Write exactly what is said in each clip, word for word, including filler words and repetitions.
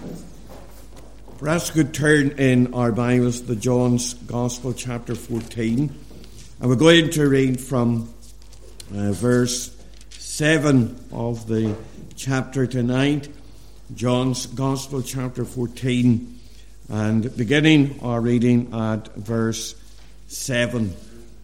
Perhaps we could turn in our Bibles to John's Gospel, chapter fourteen. And we're going to read from uh, verse seven of the chapter tonight. John's Gospel, chapter fourteen. And beginning our reading at verse seven.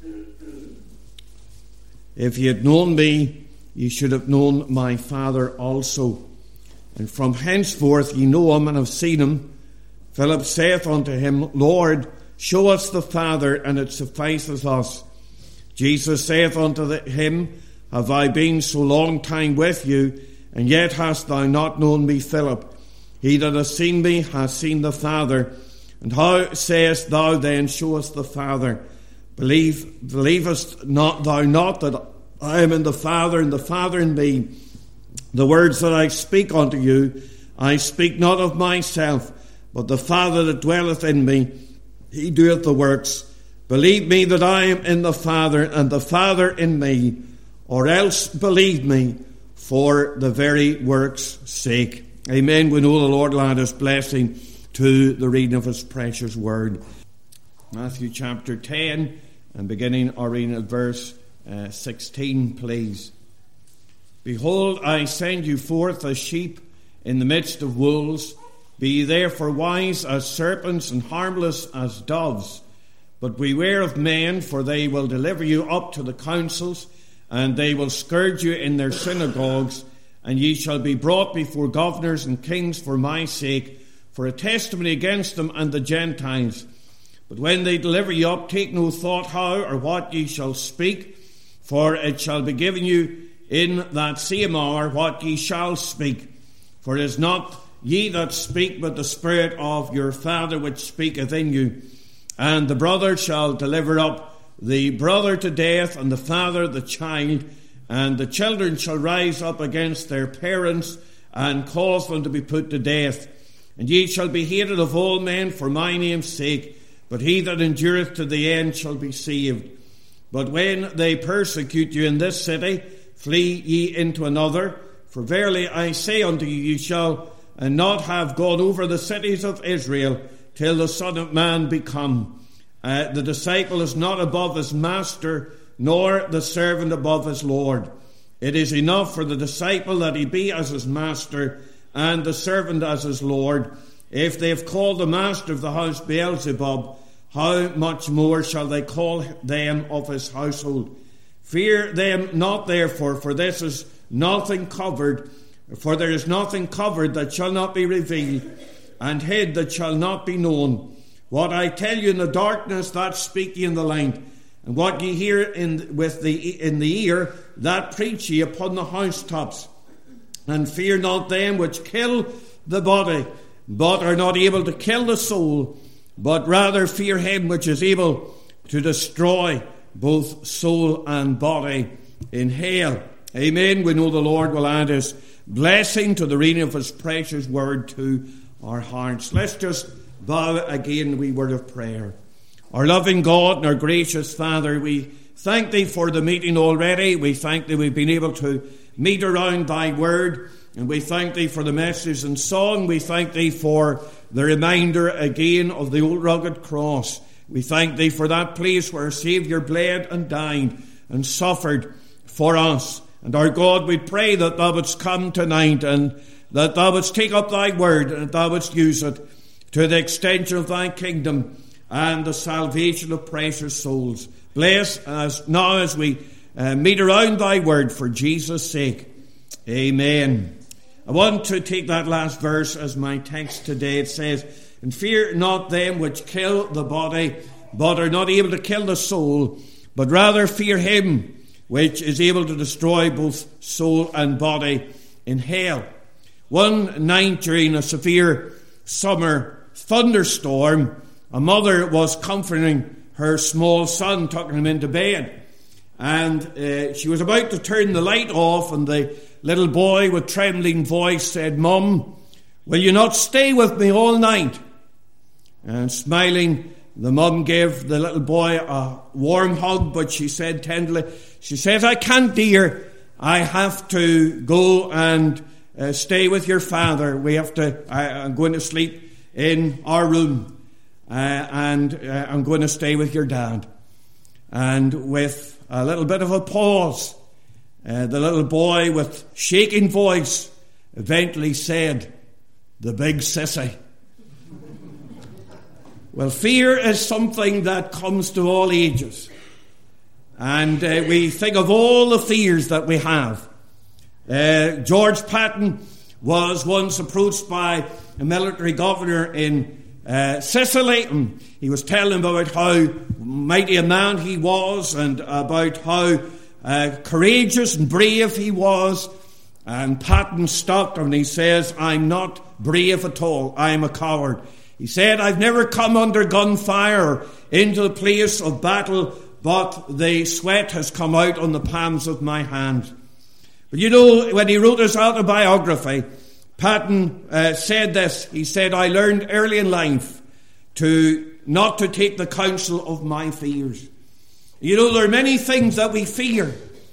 If ye had known me, ye should have known my Father also. And from henceforth ye know him and have seen him. Philip saith unto him, Lord, show us the Father, and it sufficeth us. Jesus saith unto him, Have I been so long time with you, and yet hast thou not known me, Philip? He that hath seen me hath seen the Father. And how sayest thou then, Show us the Father? Believe, believest not thou not that I am in the Father, and the Father in me? The words that I speak unto you, I speak not of myself, but the Father that dwelleth in me, he doeth the works. Believe me that I am in the Father, and the Father in me, or else believe me for the very works' sake. Amen. We know the Lord will add his blessing to the reading of his precious word. Matthew chapter ten, and beginning our reading at verse uh, sixteen, please. Behold, I send you forth as sheep in the midst of wolves. Be ye therefore wise as serpents and harmless as doves. But beware of men, for they will deliver you up to the councils, and they will scourge you in their synagogues, and ye shall be brought before governors and kings for my sake, for a testimony against them and the Gentiles. But when they deliver you up, take no thought how or what ye shall speak, for it shall be given you in that same hour what ye shall speak. For it is not ye that speak, but the Spirit of your Father which speaketh in you. And the brother shall deliver up the brother to death, and the father the child, and the children shall rise up against their parents, and cause them to be put to death. And ye shall be hated of all men for my name's sake, but he that endureth to the end shall be saved. But when they persecute you in this city, flee ye into another. For verily I say unto you, ye shall and not have gone over the cities of Israel till the Son of Man be come. Uh, the disciple is not above his master, nor the servant above his Lord. It is enough for the disciple that he be as his master, and the servant as his Lord. If they have called the master of the house Beelzebub, how much more shall they call them of his household? Fear them not therefore, for this is nothing covered, For there is nothing covered that shall not be revealed, and hid that shall not be known. What I tell you in the darkness, that speak ye in the light. And what ye hear in with the in the ear, that preach ye upon the housetops. And fear not them which kill the body, but are not able to kill the soul, but rather fear him which is able to destroy both soul and body in hell. Amen. We know the Lord will add his blessing to the reading of his precious word to our hearts. Let's just bow again, we word of prayer. Our loving God and our gracious Father, we thank thee for the meeting already. We thank thee we've been able to meet around thy word, and we thank thee for the message and song. We thank thee for the reminder again of the old rugged cross. We thank thee for that place where our Saviour bled and died and suffered for us. And our God, we pray that thou wouldst come tonight, and that thou wouldst take up thy word, and that thou wouldst use it to the extension of thy kingdom and the salvation of precious souls. Bless us now as we uh, meet around thy word for Jesus' sake. Amen. I want to take that last verse as my text today. It says, And fear not them which kill the body, but are not able to kill the soul, but rather fear him which is able to destroy both soul and body in hell. One night during a severe summer thunderstorm, a mother was comforting her small son, tucking him into bed. And uh, she was about to turn the light off, and the little boy with trembling voice said, Mum, will you not stay with me all night? And smiling, the mum gave the little boy a warm hug, but she said tenderly, she says, I can't, dear. I have to go and uh, stay with your father. We have to, I, I'm going to sleep in our room, uh, and uh, I'm going to stay with your dad. And with a little bit of a pause, uh, the little boy with shaking voice eventually said, "The big sissy." Well, fear is something that comes to all ages. And uh, we think of all the fears that we have. Uh, George Patton was once approached by a military governor in uh, Sicily, and he was telling about how mighty a man he was and about how uh, courageous and brave he was. And Patton stopped him and he says, "I'm not brave at all. I'm a coward." He said, "I've never come under gunfire into the place of battle, but the sweat has come out on the palms of my hands." But you know, when he wrote his autobiography, Patton uh, said this. He said, "I learned early in life to not to take the counsel of my fears." You know, there are many things that we fear,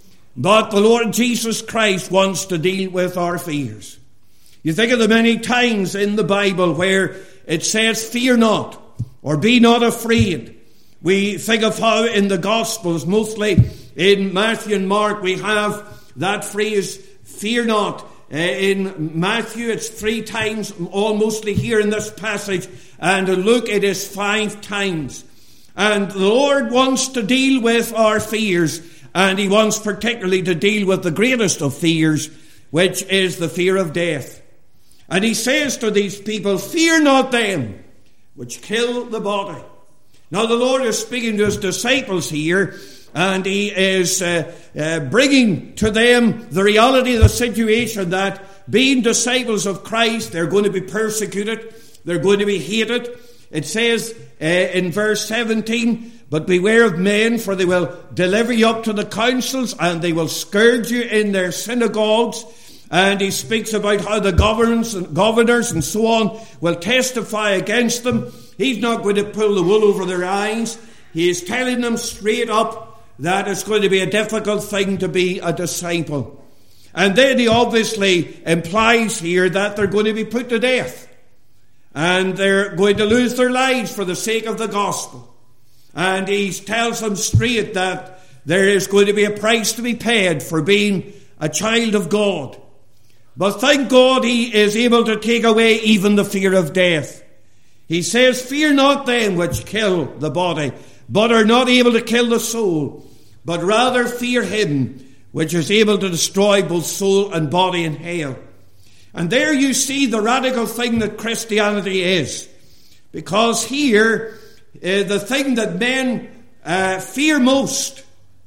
but the Lord Jesus Christ wants to deal with our fears. You think of the many times in the Bible where it says, "Fear not," or "Be not afraid." We think of how in the Gospels, mostly in Matthew and Mark, we have that phrase, "Fear not." Uh, in Matthew, it's three times, almostly here in this passage, and in Luke, it is five times. And the Lord wants to deal with our fears, and he wants particularly to deal with the greatest of fears, which is the fear of death. And he says to these people, "Fear not them which kill the body." Now the Lord is speaking to his disciples here, and he is uh, uh, bringing to them the reality of the situation that being disciples of Christ, they're going to be persecuted, they're going to be hated. It says uh, in verse seventeen, "But beware of men, for they will deliver you up to the councils, and they will scourge you in their synagogues." And he speaks about how the governors and governors and so on will testify against them. He's not going to pull the wool over their eyes. He is telling them straight up that it's going to be a difficult thing to be a disciple. And then he obviously implies here that they're going to be put to death. And they're going to lose their lives for the sake of the gospel. And he tells them straight that there is going to be a price to be paid for being a child of God. But thank God he is able to take away even the fear of death. He says, "Fear not them which kill the body, but are not able to kill the soul, but rather fear him which is able to destroy both soul and body in hell." And there you see the radical thing that Christianity is. Because here, uh, the thing that men uh, fear most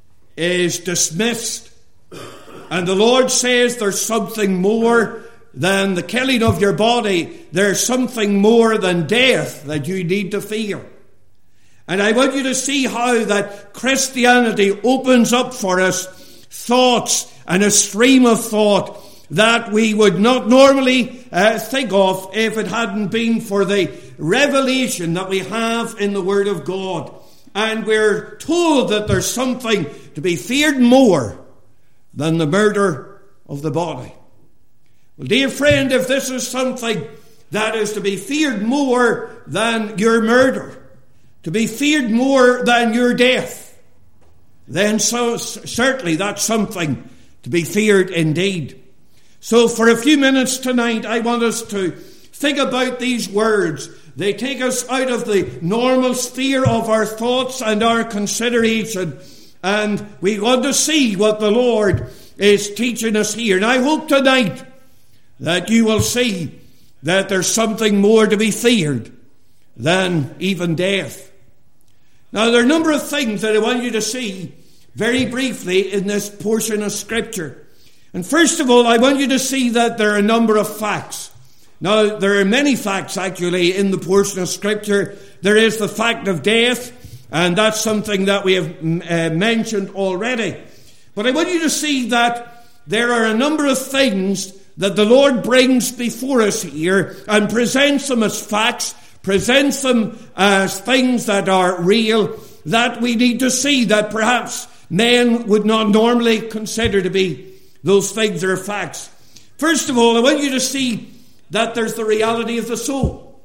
is dismissed. And the Lord says there's something more than the killing of your body. There's something more than death that you need to fear. And I want you to see how that Christianity opens up for us thoughts and a stream of thought that we would not normally uh, think of if it hadn't been for the revelation that we have in the Word of God. And we're told that there's something to be feared more than the murder of the body. Well, dear friend, if this is something that is to be feared more than your murder, to be feared more than your death, then so certainly that's something to be feared indeed. So for a few minutes tonight, I want us to think about these words. They take us out of the normal sphere of our thoughts and our consideration, and we want to see what the Lord is teaching us here. And I hope tonight that you will see that there's something more to be feared than even death. Now, there are a number of things that I want you to see very briefly in this portion of Scripture. And first of all, I want you to see that there are a number of facts. Now, there are many facts actually in the portion of Scripture. There is the fact of death, and that's something that we have uh, mentioned already. But I want you to see that there are a number of things that the Lord brings before us here and presents them as facts, presents them as things that are real, that we need to see that perhaps men would not normally consider to be those things that are facts. First of all, I want you to see that there's the reality of the soul.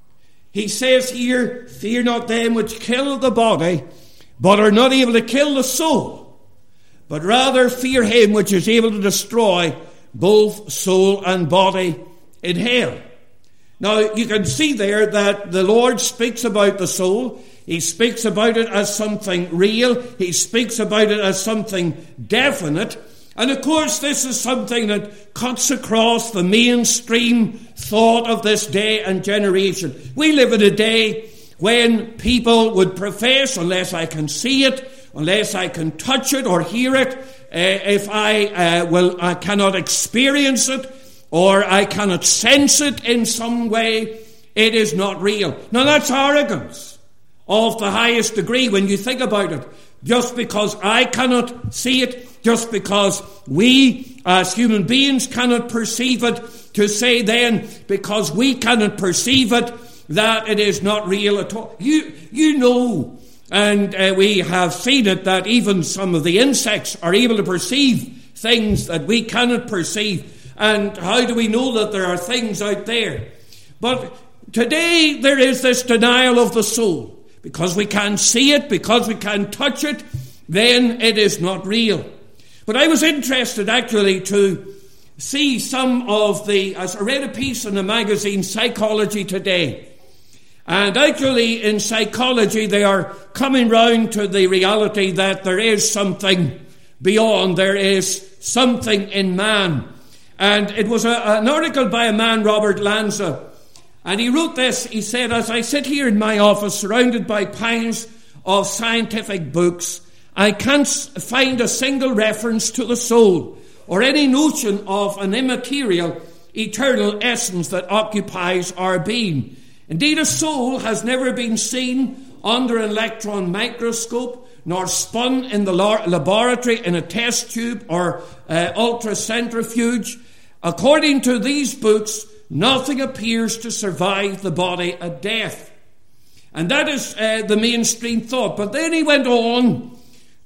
He says here, fear not them which kill the body, but are not able to kill the soul, but rather fear him which is able to destroy both soul and body in hell. Now, you can see there that the Lord speaks about the soul. He speaks about it as something real. He speaks about it as something definite. And of course, this is something that cuts across the mainstream thought of this day and generation. We live in a day when people would profess, unless I can see it, unless I can touch it or hear it, uh, if I uh, will, I cannot experience it, or I cannot sense it in some way, it is not real. Now, that's arrogance of the highest degree when you think about it. Just because I cannot see it, just because we as human beings cannot perceive it, to say then, because we cannot perceive it, that it is not real at all. You, you know, and uh, we have seen it, that even some of the insects are able to perceive things that we cannot perceive. And how do we know that there are things out there? But today there is this denial of the soul. Because we can't see it, because we can't touch it, then it is not real. But I was interested actually to see some of the, as I read a piece in the magazine Psychology Today. And actually in psychology they are coming round to the reality that there is something beyond, there is something in man. And it was a, an article by a man, Robert Lanza, and he wrote this. He said, as I sit here in my office surrounded by piles of scientific books, I can't find a single reference to the soul or any notion of an immaterial, eternal essence that occupies our being. Indeed, a soul has never been seen under an electron microscope, nor spun in the laboratory in a test tube or uh, ultracentrifuge. According to these books, nothing appears to survive the body at death. And that is uh, the mainstream thought. But then he went on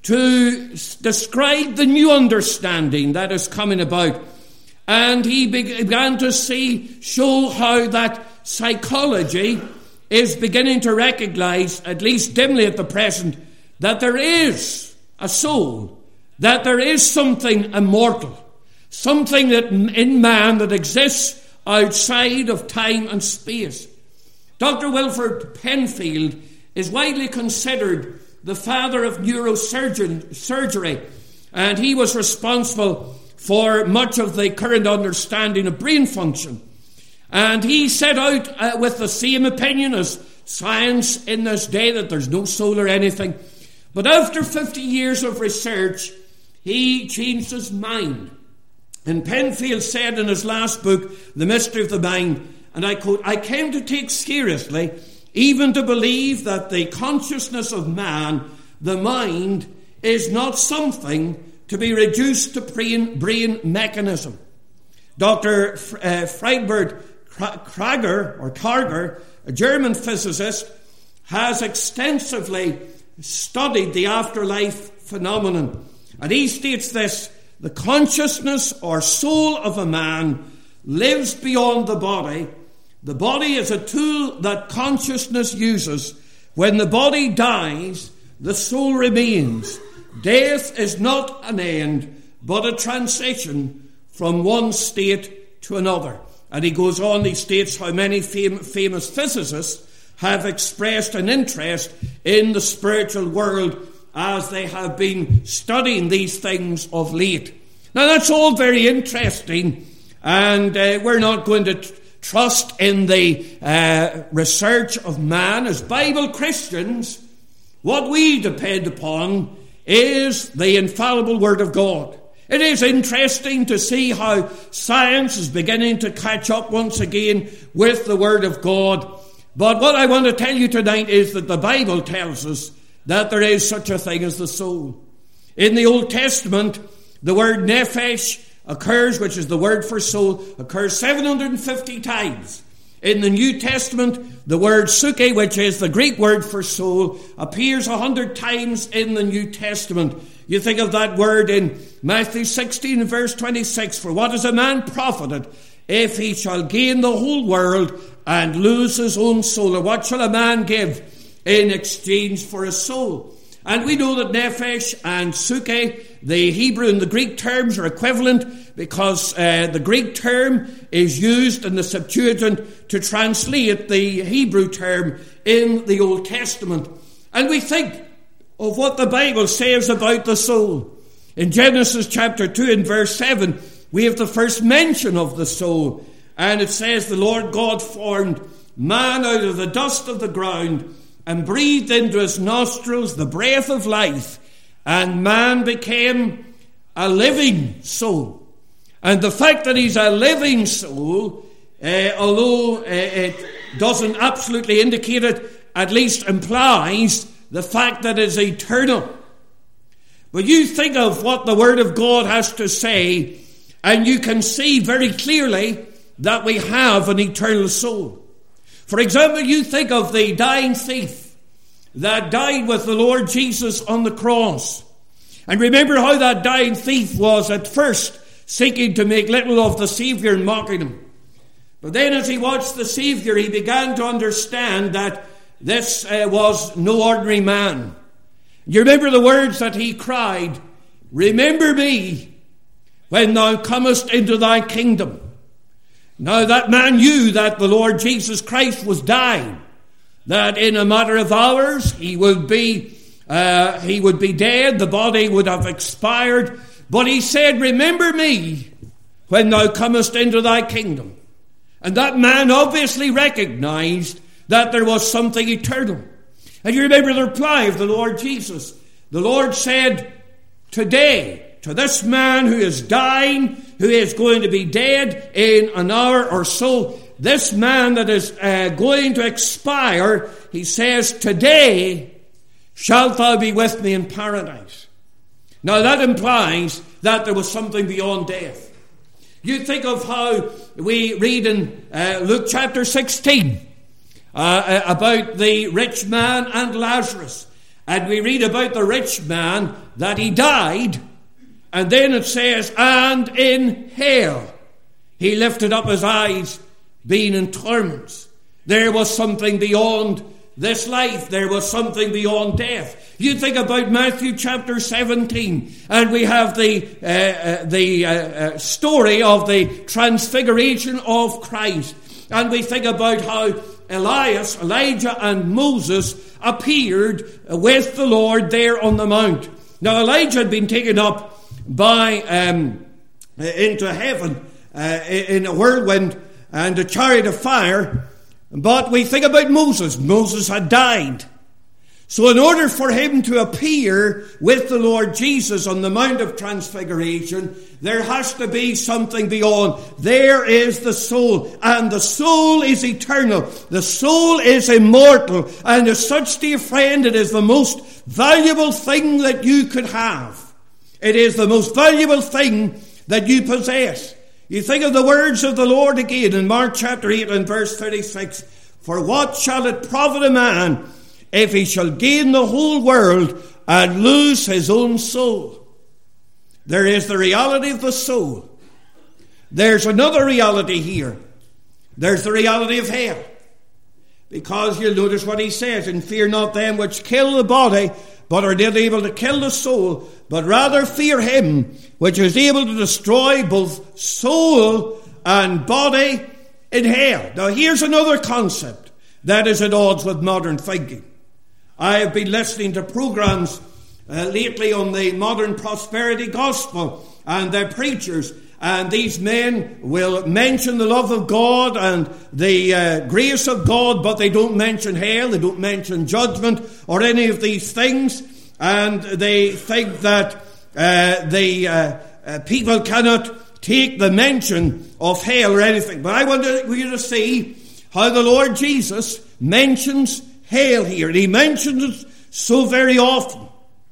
to s- describe the new understanding that is coming about. And he began to see, show how that psychology is beginning to recognize, at least dimly at the present, that there is a soul, that there is something immortal, something that in man that exists outside of time and space. Doctor Wilfred Penfield is widely considered the father of neurosurgery, surgery, and he was responsible for much of the current understanding of brain function. And he set out uh, with the same opinion as science in this day, that there's no soul or anything. But after fifty years of research, he changed his mind. And Penfield said in his last book, The Mystery of the Mind, and I quote, I came to take seriously, even to believe that the consciousness of man, the mind, is not something to be reduced to brain, brain mechanism. Doctor F- uh, Friedbert Krager, or Karger, a German physicist, has extensively studied the afterlife phenomenon. And he states this: the consciousness or soul of a man lives beyond the body. The body is a tool that consciousness uses. When the body dies, the soul remains. Death is not an end, but a transition from one state to another. And he goes on, he states how many fam- famous physicists have expressed an interest in the spiritual world as they have been studying these things of late. Now that's all very interesting, and uh, we're not going to t- trust in the uh, research of man. As Bible Christians, what we depend upon is the infallible Word of God. It is interesting to see how science is beginning to catch up once again with the Word of God. But what I want to tell you tonight is that the Bible tells us that there is such a thing as the soul. In the Old Testament, the word nephesh occurs, which is the word for soul, occurs seven hundred fifty times. In the New Testament, the word psyche, which is the Greek word for soul, appears a hundred times in the New Testament. You think of that word in Matthew sixteen and verse twenty-six. For what is a man profited if he shall gain the whole world and lose his own soul? Or what shall a man give in exchange for his soul? And we know that nephesh and psyche, the Hebrew and the Greek terms, are equivalent, because uh, the Greek term is used in the Septuagint to translate the Hebrew term in the Old Testament. And we think of what the Bible says about the soul. In Genesis chapter two and verse seven, we have the first mention of the soul. And it says, the Lord God formed man out of the dust of the ground and breathed into his nostrils the breath of life, and man became a living soul. And the fact that he's a living soul, uh, although uh, it doesn't absolutely indicate it, at least implies the fact that it's eternal. But you think of what the Word of God has to say, and you can see very clearly that we have an eternal soul. For example, you think of the dying thief that died with the Lord Jesus on the cross. And remember how that dying thief was at first seeking to make little of the Saviour and mocking him. But then as he watched the Saviour, he began to understand that this uh, was no ordinary man. You remember the words that he cried, "Remember me when thou comest into thy kingdom." Now that man knew that the Lord Jesus Christ was dying, that in a matter of hours he would be uh, he would be dead, the body would have expired. But he said, "Remember me when thou comest into thy kingdom." And that man obviously recognized that there was something eternal. And you remember the reply of the Lord Jesus. The Lord said, "Today, to this man who is dying, who is going to be dead in an hour or so, this man that is uh, going to expire," he says, "today shalt thou be with me in paradise." Now that implies that there was something beyond death. You think of how we read in uh, Luke chapter sixteen uh, about the rich man and Lazarus. And we read about the rich man that he died. And then it says, "And in hell he lifted up his eyes, being in torments." There was something beyond this life. There was something beyond death. You think about Matthew chapter seventeen, and we have the uh, uh, the uh, uh, story of the transfiguration of Christ. And we think about how Elias, Elijah and Moses appeared with the Lord there on the mount. Now Elijah had been taken up by um, into heaven uh, in a whirlwind and a chariot of fire. But we think about Moses. Moses had died. So in order for him to appear with the Lord Jesus on the Mount of Transfiguration, there has to be something beyond. There is the soul, and the soul is eternal. The soul is immortal, and as such, dear friend, it is the most valuable thing that you could have. It is the most valuable thing that you possess. You think of the words of the Lord again in Mark chapter eight and verse thirty-six. "For what shall it profit a man if he shall gain the whole world and lose his own soul?" There is the reality of the soul. There's another reality here. There's the reality of hell. Because you'll notice what he says, "And fear not them which kill the body, but are not able to kill the soul, but rather fear him which is able to destroy both soul and body in hell." Now here's another concept that is at odds with modern thinking. I have been listening to programs uh, lately on the modern prosperity gospel and their preachers, and these men will mention the love of God and the uh, grace of God, but they don't mention hell, they don't mention judgment or any of these things, and they think that uh, the uh, uh, people cannot take the mention of hell or anything. But I want you to see how the Lord Jesus mentions hell here. And he mentions it so very often.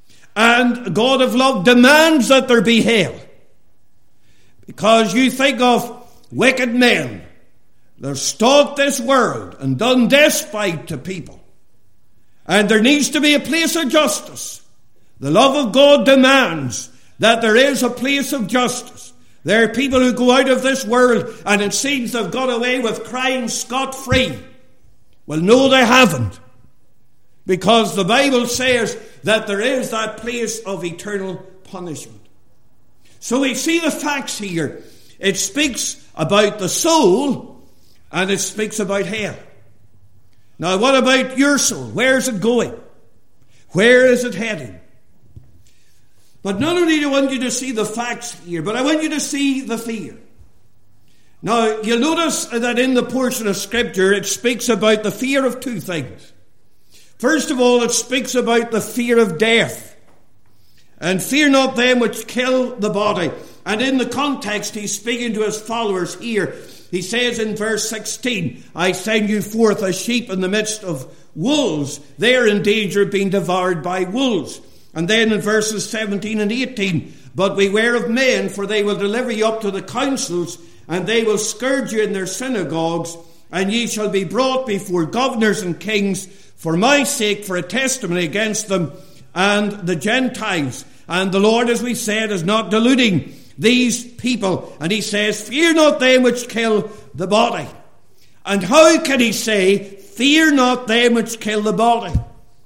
And God of love demands that there be hell. Because you think of wicked men They've stalked this world and done despite to people. And there needs to be a place of justice. The love of God demands that there is a place of justice. There are people who go out of this world and it seems they've got away with crime scot-free. Well, no, they haven't. Because the Bible says that there is that place of eternal punishment. So we see the facts here. It speaks about the soul and it speaks about hell. Now, what about your soul? Where is it going? Where is it heading? But not only do I want you to see the facts here, but I want you to see the fear. Now, you'll notice that in the portion of Scripture, it speaks about the fear of two things. First of all, it speaks about the fear of death. And fear not them which kill the body. And in the context, he's speaking to his followers here. He says in verse sixteen, I send you forth as sheep in the midst of wolves. They are in danger of being devoured by wolves. And then in verses seventeen and eighteen, but beware of men, for they will deliver you up to the councils, and they will scourge you in their synagogues, and ye shall be brought before governors and kings for my sake, for a testimony against them and the Gentiles. And the Lord, as we said, is not deluding these people. And he says, fear not them which kill the body. And how can he say, fear not them which kill the body?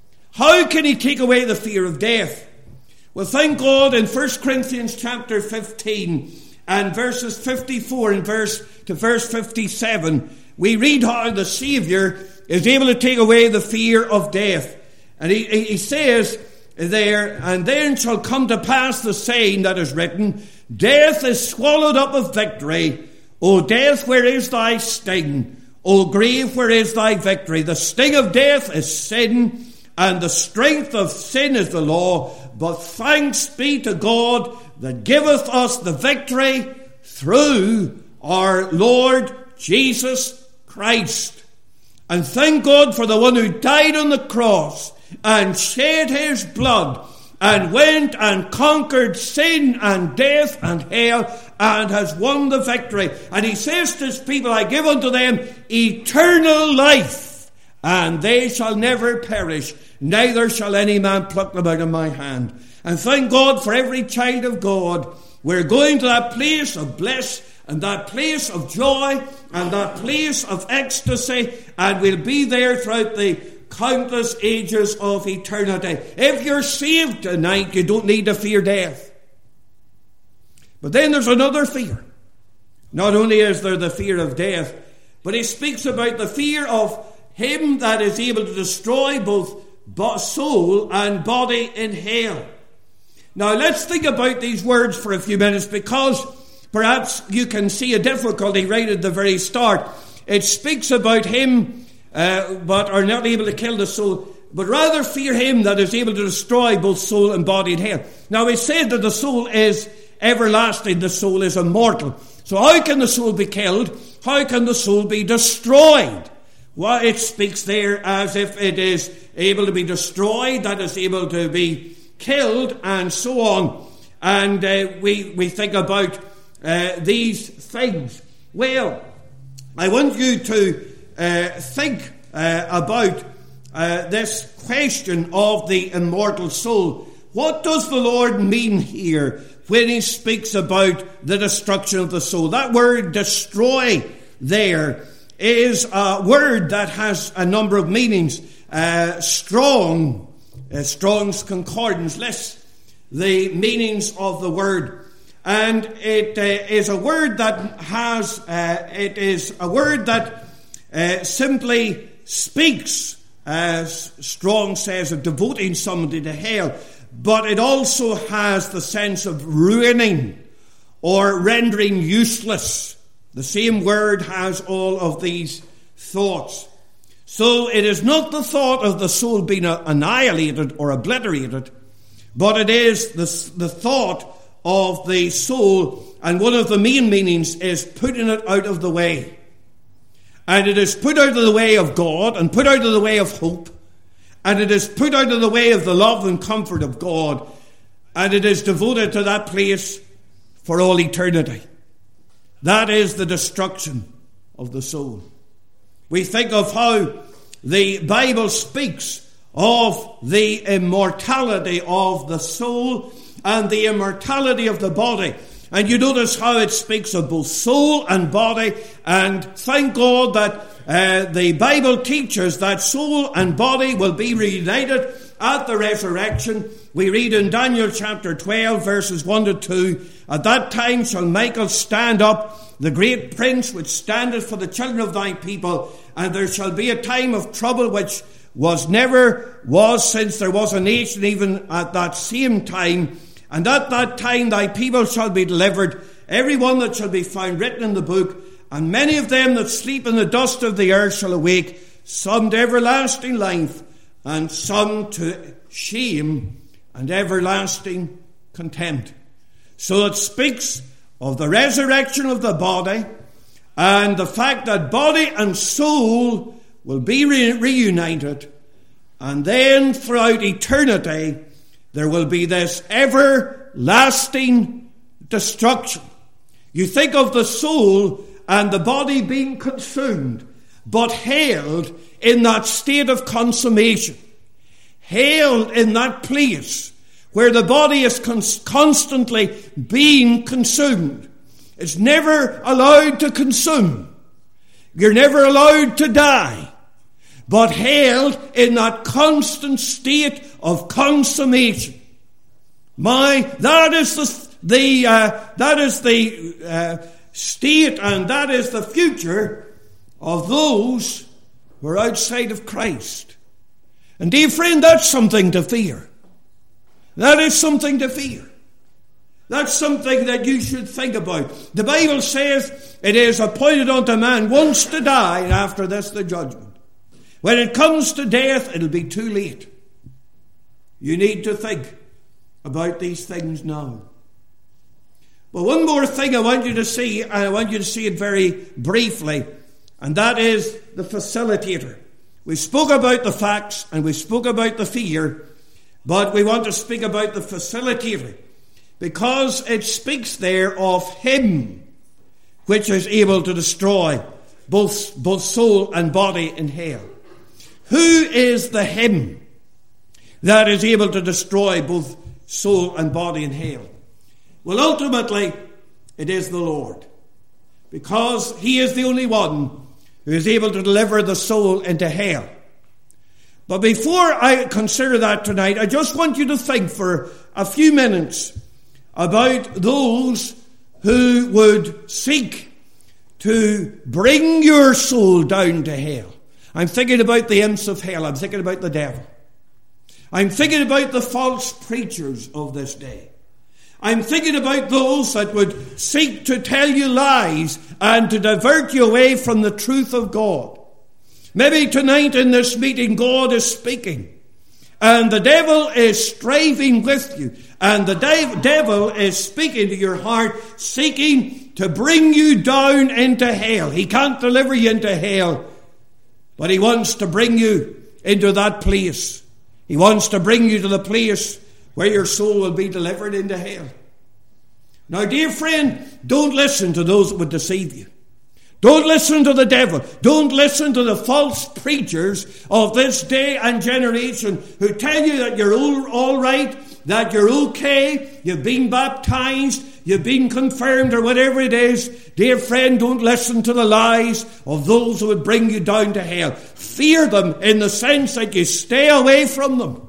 How can he take away the fear of death? Well, thank God in First Corinthians chapter fifteen and verses fifty-four and verse to verse fifty-seven, we read how the Saviour is able to take away the fear of death. And he, he says there, and then shall come to pass the saying that is written, death is swallowed up of victory. O death, where is thy sting? O grave, where is thy victory? The sting of death is sin, and the strength of sin is the law. But thanks be to God that giveth us the victory through our Lord Jesus Christ. And thank God for the one who died on the cross and shed his blood and went and conquered sin and death and hell and has won the victory. And he says to his people, I give unto them eternal life, and they shall never perish, neither shall any man pluck them out of my hand. And thank God for every child of God. We're going to that place of bliss and that place of joy and that place of ecstasy, and we'll be there throughout the countless ages of eternity. If you're saved tonight, you don't need to fear death. But then there's another fear. Not only is there the fear of death, but he speaks about the fear of him that is able to destroy both soul and body in hell. Now let's think about these words for a few minutes, because perhaps you can see a difficulty right at the very start. It speaks about him uh, but are not able to kill the soul, but rather fear him that is able to destroy both soul and body in hell. Now we said that the soul is everlasting, the soul is immortal. So how can the soul be killed? How can the soul be destroyed? Well, it speaks there as if it is able to be destroyed, that is able to be killed, and so on. And uh, we, we think about uh, these things. Well, I want you to uh, think uh, about uh, this question of the immortal soul. What does the Lord mean here when he speaks about the destruction of the soul? That word destroy there is a word that has a number of meanings. Uh, strong, uh, Strong's Concordance lists the meanings of the word. And it uh, is a word that has, uh, it is a word that uh, simply speaks, as Strong says, of devoting somebody to hell. But it also has the sense of ruining or rendering useless. The same word has all of these thoughts. So it is not the thought of the soul being annihilated or obliterated, but it is the, the thought of the soul, and one of the main meanings is putting it out of the way. And it is put out of the way of God, and put out of the way of hope, and it is put out of the way of the love and comfort of God, and it is devoted to that place for all eternity. That is the destruction of the soul. We think of how the Bible speaks of the immortality of the soul and the immortality of the body. And you notice how it speaks of both soul and body. And thank God that uh, the Bible teaches that soul and body will be reunited at the resurrection. We read in Daniel chapter twelve, verses one to two, "At that time shall Michael stand up, the great prince which standeth for the children of thy people, and there shall be a time of trouble which was never was since there was a nation, even at that same time. And at that time thy people shall be delivered, every one that shall be found written in the book, and many of them that sleep in the dust of the earth shall awake, some to everlasting life, and some to shame and everlasting contempt." So it speaks of the resurrection of the body, and the fact that body and soul will be re- reunited, and then throughout eternity there will be this everlasting destruction. You think of the soul and the body being consumed, but held in that state of consummation, held in that place where the body is cons- constantly being consumed. It's never allowed to consume. You're never allowed to die, but held in that constant state of consummation. My, that is the the uh, that is the uh, state, and that is the future of those who are outside of Christ. And dear friend, that's something to fear. That is something to fear. That's something that you should think about. The Bible says it is appointed unto man once to die, and after this the judgment. When it comes to death, it'll be too late. You need to think about these things now. But one more thing I want you to see, and I want you to see it very briefly, and that is the facilitator. We spoke about the facts and we spoke about the fear, but we want to speak about the facilitator, because it speaks there of him which is able to destroy both, both soul and body in hell. Who is the him that is able to destroy both soul and body in hell? Well, ultimately, it is the Lord, because he is the only one who is able to deliver the soul into hell. But before I consider that tonight, I just want you to think for a few minutes about those who would seek to bring your soul down to hell. I'm thinking about the imps of hell. I'm thinking about the devil. I'm thinking about the false preachers of this day. I'm thinking about those that would seek to tell you lies and to divert you away from the truth of God. Maybe tonight in this meeting God is speaking, and the devil is striving with you, and the de- devil is speaking to your heart, seeking to bring you down into hell. He can't deliver you into hell, but he wants to bring you into that place. He wants to bring you to the place where your soul will be delivered into hell. Now, dear friend, don't listen to those that would deceive you. Don't listen to the devil. Don't listen to the false preachers of this day and generation who tell you that you're all, all right, that you're okay, you've been baptized, you've been confirmed, or whatever it is. Dear friend, don't listen to the lies of those who would bring you down to hell. Fear them in the sense that you stay away from them.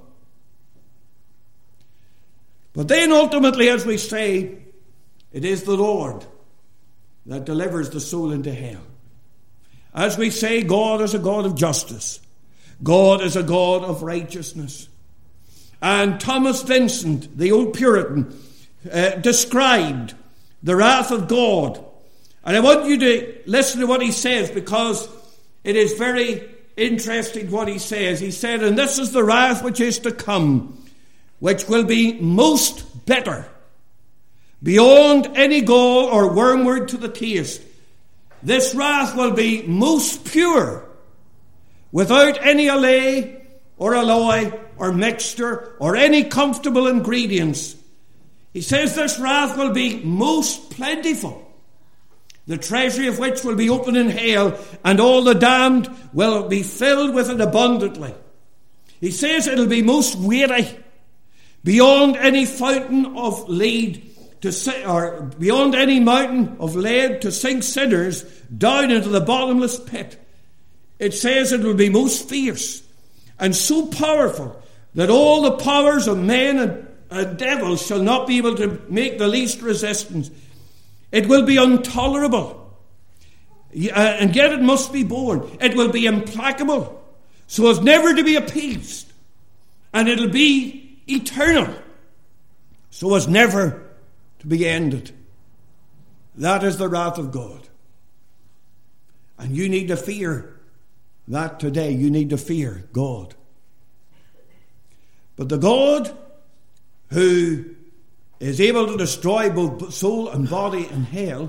But then ultimately, as we say, it is the Lord that delivers the soul into hell. As we say, God is a God of justice. God is a God of righteousness. And Thomas Vincent, the old Puritan, uh, described the wrath of God. And I want you to listen to what he says, because it is very interesting what he says. He said, "And this is the wrath which is to come, which will be most bitter, beyond any gall or wormwood to the taste. This wrath will be most pure, without any allay or alloy or mixture or any comfortable ingredients." He says this wrath will be most plentiful. the treasury of which will be open in hell, and all the damned will be filled with it abundantly. He says it'll be most weighty, beyond any fountain of lead to si- or beyond any mountain of lead to sink sinners down into the bottomless pit. It says it will be most fierce and so powerful that all the powers of men and, and devils shall not be able to make the least resistance. It will be intolerable, uh, and yet it must be borne. It will be implacable, so as never to be appeased, and it'll be eternal, so as never to be ended. That is the wrath of God. And you need to fear that today. You need to fear God. But the God who is able to destroy both soul and body in hell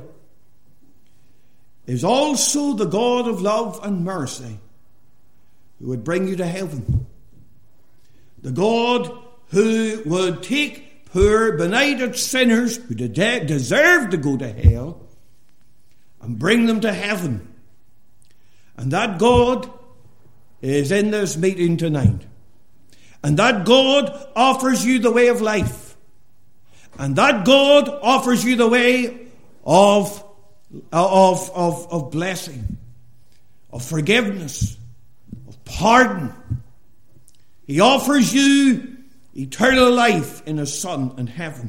is also the God of love and mercy who would bring you to heaven. The God who would take poor, benighted sinners who deserve to go to hell and bring them to heaven. And that God is in this meeting tonight. And that God offers you the way of life. And that God offers you the way of, of, of, of blessing, of forgiveness, of pardon. He offers you eternal life in His Son in heaven.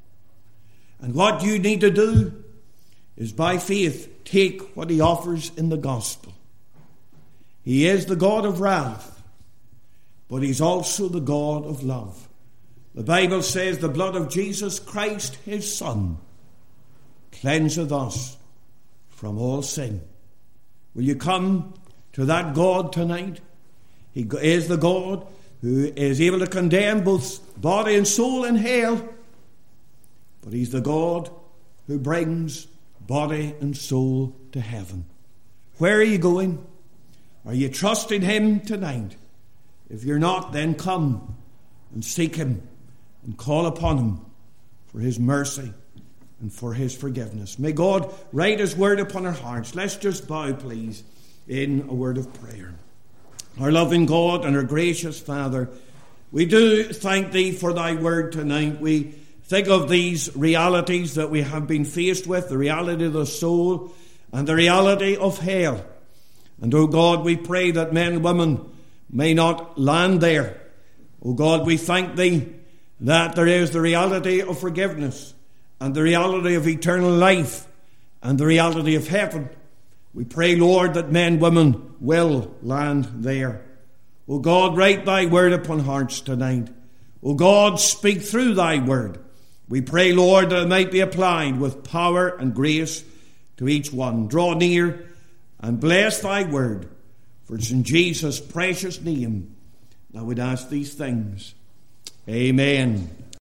And what you need to do is by faith take what He offers in the gospel. He is the God of wrath, but He's also the God of love. The Bible says the blood of Jesus Christ, His Son, cleanseth us from all sin. Will you come to that God tonight? He is the God who is able to condemn both body and soul in hell, but He's the God who brings body and soul to heaven. Where are you going? Are you trusting Him tonight? If you're not, then come and seek Him and call upon Him for His mercy and for His forgiveness. May God write His word upon our hearts. Let's just bow, please, in a word of prayer. Our loving God and our gracious Father, we do thank Thee for Thy word tonight. We think of these realities that we have been faced with, the reality of the soul and the reality of hell. And, O God, we pray that men and women may not land there. O God, we thank Thee that there is the reality of forgiveness and the reality of eternal life and the reality of heaven. We pray, Lord, that men and women will land there. O God, write Thy word upon hearts tonight. O God, speak through Thy word. We pray, Lord, that it might be applied with power and grace to each one. Draw near and bless Thy word. For it's in Jesus' precious name that we'd ask these things. Amen.